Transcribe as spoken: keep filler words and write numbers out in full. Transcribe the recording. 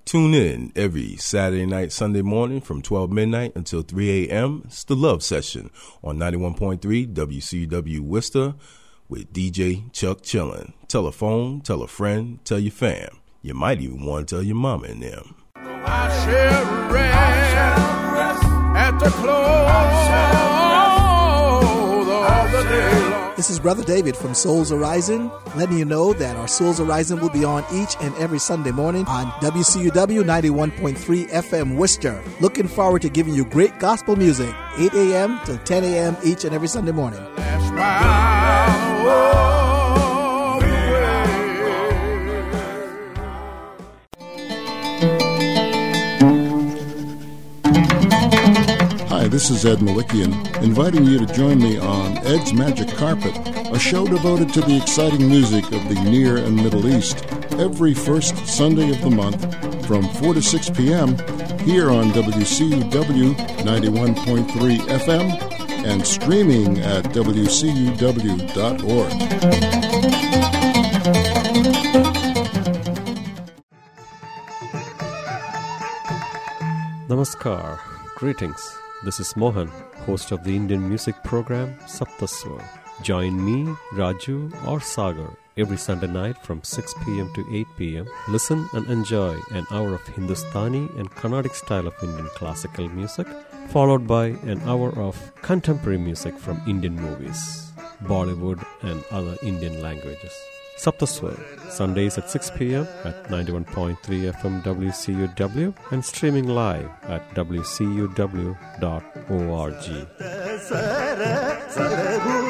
Tune in every Saturday night, Sunday morning from twelve midnight until three a.m. It's the Love Session on ninety-one point three W C U W Worcester with D J Chuck Chillin. Tell a phone, tell a friend, tell your fam. You might even want to tell your mama and them. I shall rest at the close of the day long. This is Brother David from Souls Arising, letting you know that our Souls Arising will be on each and every Sunday morning on W C U W ninety-one point three F M Worcester. Looking forward to giving you great gospel music, eight a.m. to ten a.m. each and every Sunday morning. Last mile, oh. Hi, this is Ed Malikian, inviting you to join me on Ed's Magic Carpet, a show devoted to the exciting music of the Near and Middle East, every first Sunday of the month from four to six p.m. here on W C U W ninety-one point three F M and streaming at W C U W dot org. Namaskar. Greetings. This is Mohan, host of the Indian music program Saptaswar. Join me, Raju or Sagar every Sunday night from six p.m. to eight p.m. Listen and enjoy an hour of Hindustani and Carnatic style of Indian classical music, followed by an hour of contemporary music from Indian movies, Bollywood and other Indian languages. Saptaswar, Sundays at six p.m. at ninety-one point three F M W C U W and streaming live at W C U W dot org.